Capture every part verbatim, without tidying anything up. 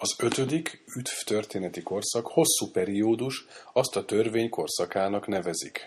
Az ötödik üdv történeti korszak hosszú periódus, azt a törvény korszakának nevezik.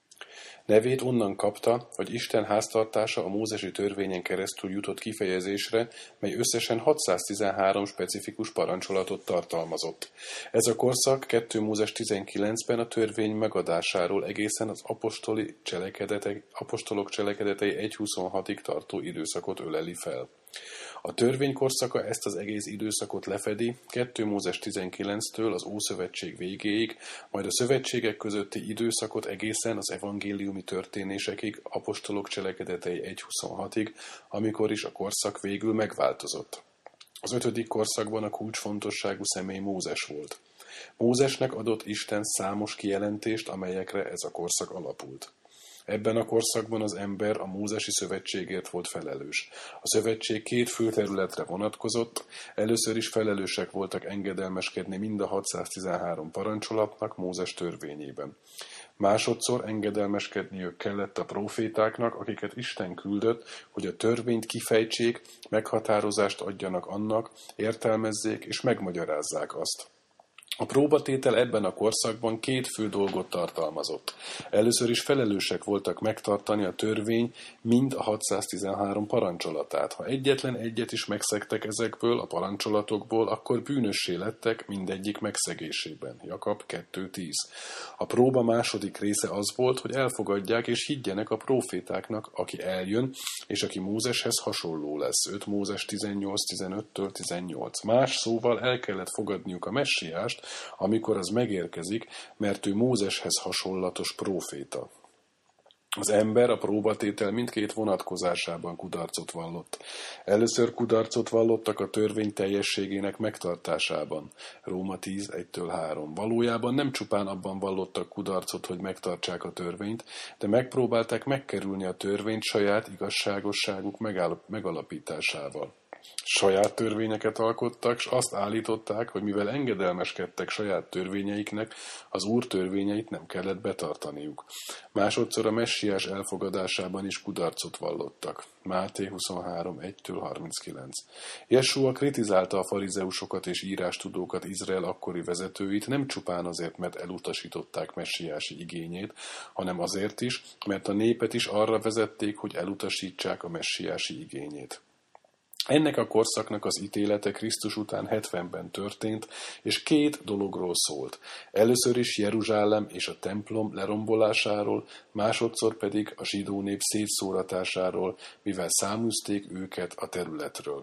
Nevét onnan kapta, hogy Isten háztartása a mózesi törvényen keresztül jutott kifejezésre, mely összesen hatszáztizenhárom specifikus parancsolatot tartalmazott. Ez a korszak kettő Mózes tizenkilencben a törvény megadásáról egészen az apostoli cselekedetei, apostolok cselekedetei egy huszonhatig tartó időszakot öleli fel. A törvény korszaka ezt az egész időszakot lefedi, kettő Mózes tizenkilenctől az Ószövetség végéig, majd a szövetségek közötti időszakot egészen az evangéliumi történésekig, apostolok cselekedetei egy huszonhatig, amikor is a korszak végül megváltozott. Az ötödik korszakban a kulcsfontosságú személy Mózes volt. Mózesnek adott Isten számos kijelentést, amelyekre ez a korszak alapult. Ebben a korszakban az ember a mózesi szövetségért volt felelős. A szövetség két fő területre vonatkozott, először is felelősek voltak engedelmeskedni mind a hatszáztizenhárom parancsolatnak Mózes törvényében. Másodszor engedelmeskedniük kellett a prófétáknak, akiket Isten küldött, hogy a törvényt kifejtsék, meghatározást adjanak annak, értelmezzék és megmagyarázzák azt. A próbatétel ebben a korszakban két fő dolgot tartalmazott. Először is felelősek voltak megtartani a törvény mind a hatszáztizenhárom parancsolatát. Ha egyetlen egyet is megszegtek ezekből a parancsolatokból, akkor bűnössé lettek mindegyik megszegésében. Jakab kettő tíz. A próba második része az volt, hogy elfogadják és higgyenek a prófétáknak, aki eljön, és aki Mózeshez hasonló lesz. öt Mózes tizennyolc tizenöttől tizennyolc. Más szóval el kellett fogadniuk a messiást, amikor az megérkezik, mert ő Mózeshez hasonlatos próféta. Az ember a próbatétel mindkét vonatkozásában kudarcot vallott. Először kudarcot vallottak a törvény teljességének megtartásában. Róma tíz egytől három. Valójában nem csupán abban vallottak kudarcot, hogy megtartsák a törvényt, de megpróbálták megkerülni a törvényt saját igazságosságuk megalapításával. Saját törvényeket alkottak, és azt állították, hogy mivel engedelmeskedtek saját törvényeiknek, az Úr törvényeit nem kellett betartaniuk. Másodszor a messiás elfogadásában is kudarcot vallottak. Máté huszonhárom egytől harminckilenc. Jesúa kritizálta a farizeusokat és írástudókat, Izrael akkori vezetőit, nem csupán azért, mert elutasították messiási igényét, hanem azért is, mert a népet is arra vezették, hogy elutasítsák a messiási igényét. Ennek a korszaknak az ítélete Krisztus után hetvenben történt, és két dologról szólt. Először is Jeruzsálem és a templom lerombolásáról, másodszor pedig a zsidó nép szétszóratásáról, mivel száműzték őket a területről.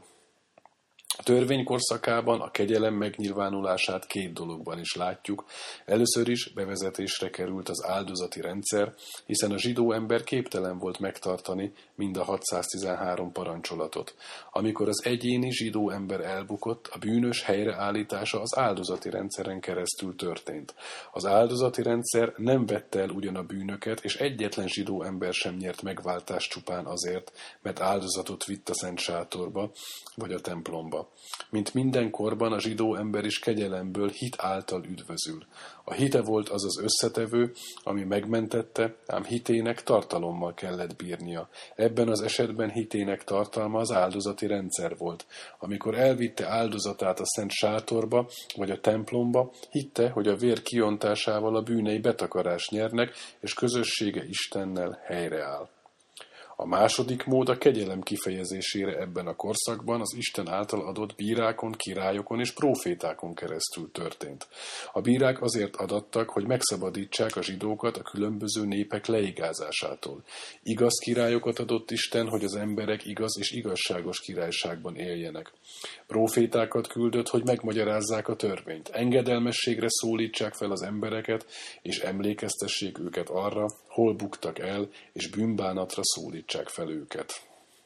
A törvény korszakában a kegyelem megnyilvánulását két dologban is látjuk. Először is bevezetésre került az áldozati rendszer, hiszen a zsidó ember képtelen volt megtartani mind a hatszáztizenhárom parancsolatot. Amikor az egyéni zsidó ember elbukott, a bűnös helyreállítása az áldozati rendszeren keresztül történt. Az áldozati rendszer nem vette el ugyan a bűnöket, és egyetlen zsidó ember sem nyert megváltást csupán azért, mert áldozatot vitt a szent sátorba, vagy a templomba. Mint mindenkorban a zsidó ember is kegyelemből hit által üdvözül. A hite volt az az összetevő, ami megmentette, ám hitének tartalommal kellett bírnia. Ebben az esetben hitének tartalma az áldozati rendszer volt. Amikor elvitte áldozatát a szent sátorba, vagy a templomba, hitte, hogy a vér kiontásával a bűnei betakarást nyernek, és közössége Istennel helyreáll. A második mód a kegyelem kifejezésére ebben a korszakban az Isten által adott bírákon, királyokon és prófétákon keresztül történt. A bírák azért adattak, hogy megszabadítsák a zsidókat a különböző népek leigázásától. Igaz királyokat adott Isten, hogy az emberek igaz és igazságos királyságban éljenek. Prófétákat küldött, hogy megmagyarázzák a törvényt. Engedelmességre szólítsák fel az embereket, és emlékeztessék őket arra, hol buktak el, és bűnbánatra szólítsák fel őket.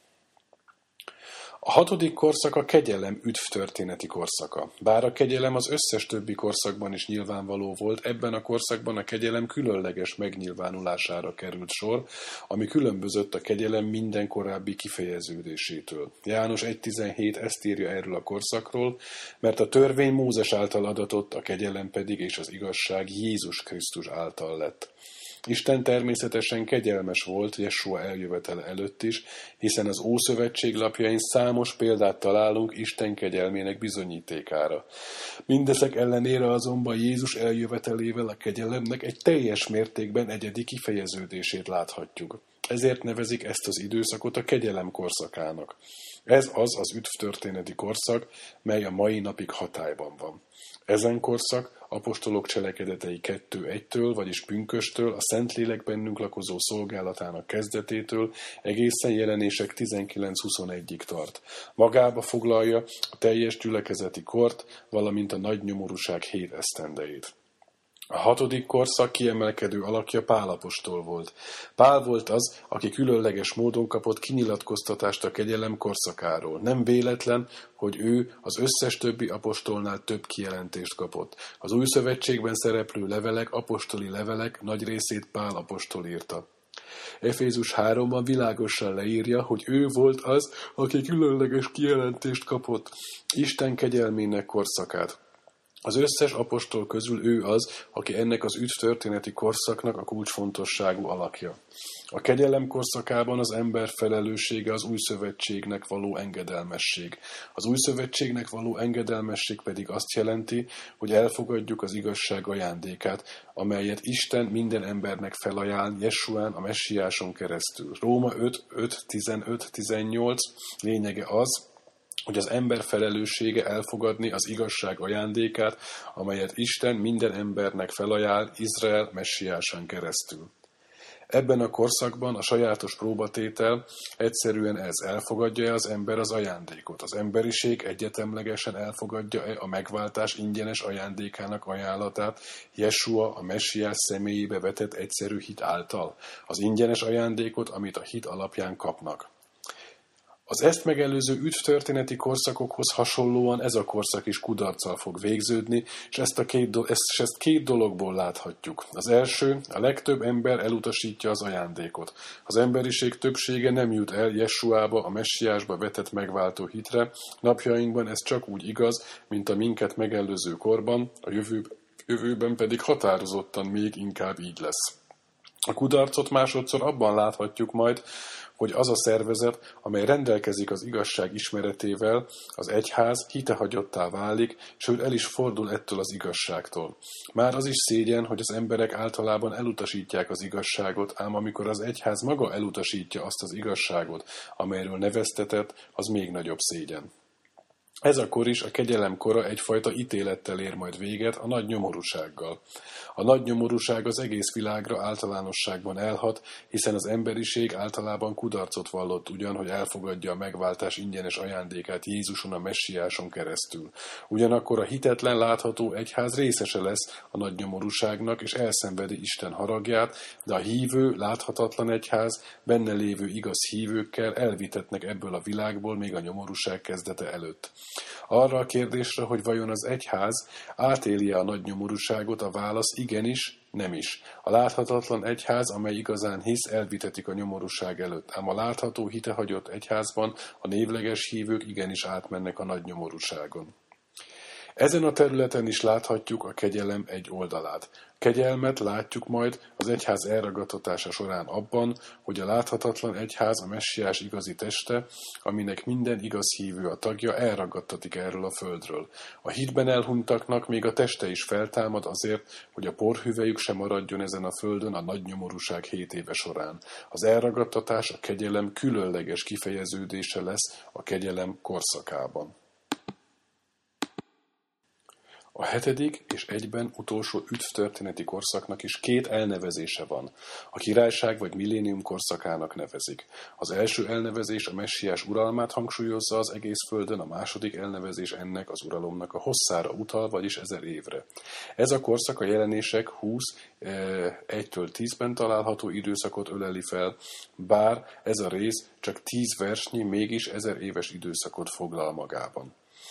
A hatodik korszak a kegyelem üdvtörténeti korszaka. Bár a kegyelem az összes többi korszakban is nyilvánvaló volt, ebben a korszakban a kegyelem különleges megnyilvánulására került sor, ami különbözött a kegyelem minden korábbi kifejeződésétől. János egy tizenhét ezt írja erről a korszakról, mert a törvény Mózes által adatott, a kegyelem pedig és az igazság Jézus Krisztus által lett. Isten természetesen kegyelmes volt Jesua eljövetele előtt is, hiszen az Ószövetség lapjain számos példát találunk Isten kegyelmének bizonyítékára. Mindezek ellenére azonban Jézus eljövetelével a kegyelemnek egy teljes mértékben egyedi kifejeződését láthatjuk. Ezért nevezik ezt az időszakot a kegyelem korszakának. Ez az az üdvtörténeti korszak, mely a mai napig hatályban van. Ezen korszak apostolok cselekedetei kettő egytől, vagyis pünkösttől, a Szentlélek bennünk lakozó szolgálatának kezdetétől egészen Jelenések tizenkilenc huszonegyig tart. Magába foglalja a teljes gyülekezeti kort, valamint a nagy nyomorúság hét esztendejét. A hatodik korszak kiemelkedő alakja Pál apostol volt. Pál volt az, aki különleges módon kapott kinyilatkoztatást a kegyelem korszakáról. Nem véletlen, hogy ő az összes többi apostolnál több kijelentést kapott. Az Új Szövetségben szereplő levelek, apostoli levelek nagy részét Pál apostol írta. Efézus háromban világosan leírja, hogy ő volt az, aki különleges kijelentést kapott, Isten kegyelmének korszakát. Az összes apostol közül ő az, aki ennek az üdvtörténeti korszaknak a kulcsfontosságú alakja. A kegyelem korszakában az ember felelőssége az új szövetségnek való engedelmesség. Az új szövetségnek való engedelmesség pedig azt jelenti, hogy elfogadjuk az igazság ajándékát, amelyet Isten minden embernek felajánl Jesuán, a Messiáson keresztül. Róma öt öt tizenöt tizennyolc lényege az, hogy az ember felelőssége elfogadni az igazság ajándékát, amelyet Isten minden embernek felajánl Izrael messiásán keresztül. Ebben a korszakban a sajátos próbatétel egyszerűen ez: elfogadja-e az ember az ajándékot. Az emberiség egyetemlegesen elfogadja-e a megváltás ingyenes ajándékának ajánlatát Jesua a messiás személyébe vetett egyszerű hit által. Az ingyenes ajándékot, amit a hit alapján kapnak. Az ezt megelőző üdvtörténeti korszakokhoz hasonlóan ez a korszak is kudarccal fog végződni, és ezt, a két, do- ezt, ezt két dologból láthatjuk. Az első, a legtöbb ember elutasítja az ajándékot. Az emberiség többsége nem jut el Jesuába, a messiásba vetett megváltó hitre. Napjainkban ez csak úgy igaz, mint a minket megelőző korban, a jövő, jövőben pedig határozottan még inkább így lesz. A kudarcot másodszor abban láthatjuk majd, hogy az a szervezet, amely rendelkezik az igazság ismeretével, az egyház hitehagyottá válik, sőt el is fordul ettől az igazságtól. Már az is szégyen, hogy az emberek általában elutasítják az igazságot, ám amikor az egyház maga elutasítja azt az igazságot, amelyről neveztetett, az még nagyobb szégyen. Ez a kor is, a kegyelem kora egyfajta ítélettel ér majd véget, a nagy nyomorúsággal. A nagy nyomorúság az egész világra általánosságban elhat, hiszen az emberiség általában kudarcot vallott ugyan, hogy elfogadja a megváltás ingyenes ajándékát Jézuson a messiáson keresztül. Ugyanakkor a hitetlen látható egyház részese lesz a nagy nyomorúságnak, és elszenvedi Isten haragját, de a hívő, láthatatlan egyház benne lévő igaz hívőkkel elvitetnek ebből a világból még a nyomorúság kezdete előtt. Arra a kérdésre, hogy vajon az egyház átéli-e a nagy nyomorúságot, a válasz igenis, nem is. A láthatatlan egyház, amely igazán hisz, elvitetik a nyomorúság előtt, ám a látható hitehagyott egyházban a névleges hívők igenis átmennek a nagy nyomorúságon. Ezen a területen is láthatjuk a kegyelem egy oldalát. Kegyelmet látjuk majd az egyház elragadtatása során abban, hogy a láthatatlan egyház a messiás igazi teste, aminek minden igaz hívő a tagja, elragadtatik erről a földről. A hitben elhunytaknak még a teste is feltámad azért, hogy a porhüvelyük sem maradjon ezen a földön a nagy nyomorúság hét éve során. Az elragadtatás a kegyelem különleges kifejeződése lesz a kegyelem korszakában. A hetedik és egyben utolsó üdvtörténeti korszaknak is két elnevezése van. A királyság vagy millénium korszakának nevezik. Az első elnevezés a messiás uralmát hangsúlyozza az egész földön, a második elnevezés ennek az uralomnak a hosszára utal, vagyis ezer évre. Ez a korszak a Jelenések húsz egytől tízben található időszakot öleli fel, bár ez a rész csak tíz versnyi, mégis ezer éves időszakot foglal magában.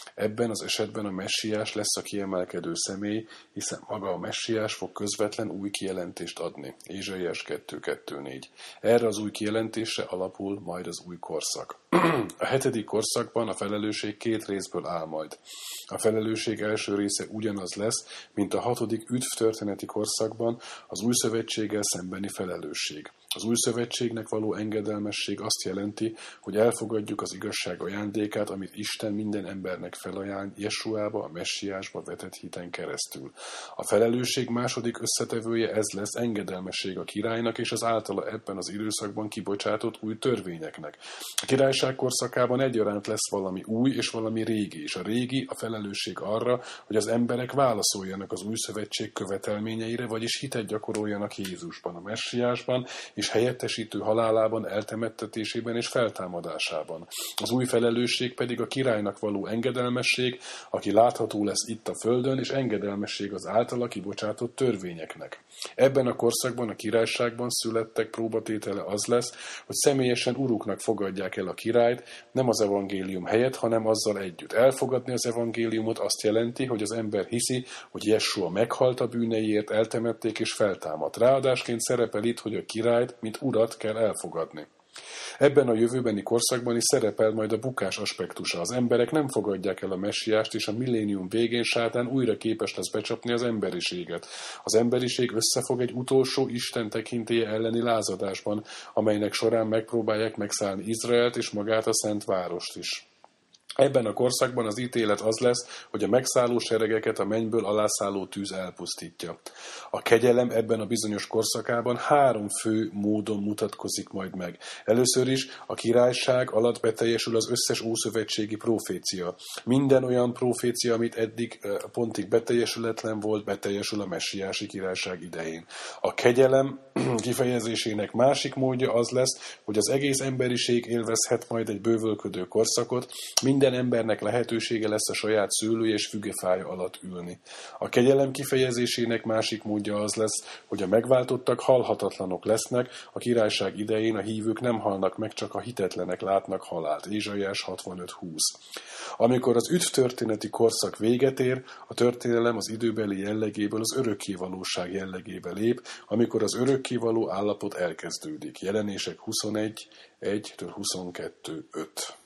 Ebben az esetben a messiás lesz a kiemelkedő személy, hiszen maga a messiás fog közvetlen új kijelentést adni. Ézsaiás kettő kettő négy. Erre az új kijelentésre alapul majd az új korszak. A hetedik korszakban a felelősség két részből áll majd. A felelősség első része ugyanaz lesz, mint a hatodik üdvtörténeti korszakban az új szövetséggel szembeni felelősség. Az új szövetségnek való engedelmesség azt jelenti, hogy elfogadjuk az igazság ajándékát, amit Isten minden embernek felajánl Jesuába, a messiásba vetett hiten keresztül. A felelősség második összetevője ez lesz, engedelmesség a királynak és az általa ebben az időszakban kibocsátott új törvényeknek. A királyság korszakában egyaránt lesz valami új és valami régi, és a régi a felelősség arra, hogy az emberek válaszoljanak az új szövetség követelményeire, vagyis hitet gyakoroljanak Jézusban, a messiásban, és helyettesítő halálában, eltemettetésében és feltámadásában. Az új felelősség pedig a királynak való engedelmesség, aki látható lesz itt a földön, és engedelmesség az általa kibocsátott törvényeknek. Ebben a korszakban, a királyságban születtek próbatétele az lesz, hogy személyesen uruknak fogadják el a királyt, nem az evangélium helyett, hanem azzal együtt. Elfogadni az evangéliumot azt jelenti, hogy az ember hiszi, hogy Jessua meghalt a bűneiért, eltemették és feltámadt. Ráadásként szerepel itt, hogy a királyt, mint urat kell elfogadni. Ebben a jövőbeni korszakban is szerepel majd a bukás aspektusa. Az emberek nem fogadják el a messiást, és a millénium végén sátán újra képes lesz becsapni az emberiséget. Az emberiség összefog egy utolsó Isten tekintélye elleni lázadásban, amelynek során megpróbálják megszállni Izraelt és magát a Szent Várost is. Ebben a korszakban az ítélet az lesz, hogy a megszálló seregeket a mennyből alászálló tűz elpusztítja. A kegyelem ebben a bizonyos korszakában három fő módon mutatkozik majd meg. Először is a királyság alatt beteljesül az összes ószövetségi profécia. Minden olyan profécia, amit eddig pontig beteljesületlen volt, beteljesül a messiási királyság idején. A kegyelem kifejezésének másik módja az lesz, hogy az egész emberiség élvezhet majd egy bővölködő korszakot, minden embernek lehetősége lesz a saját szőlője és fügefája alatt ülni. A kegyelem kifejezésének másik módja az lesz, hogy a megváltottak halhatatlanok lesznek, a királyság idején a hívők nem halnak meg, csak a hitetlenek látnak halált. Ézsaiás hatvanöt húsz. Amikor az üdvtörténeti korszak véget ér, a történelem az időbeli jellegéből az örökkévalóság jellegébe lép, amikor az örökkévaló állapot elkezdődik. Jelenések huszonegy egytől huszonkettő öt.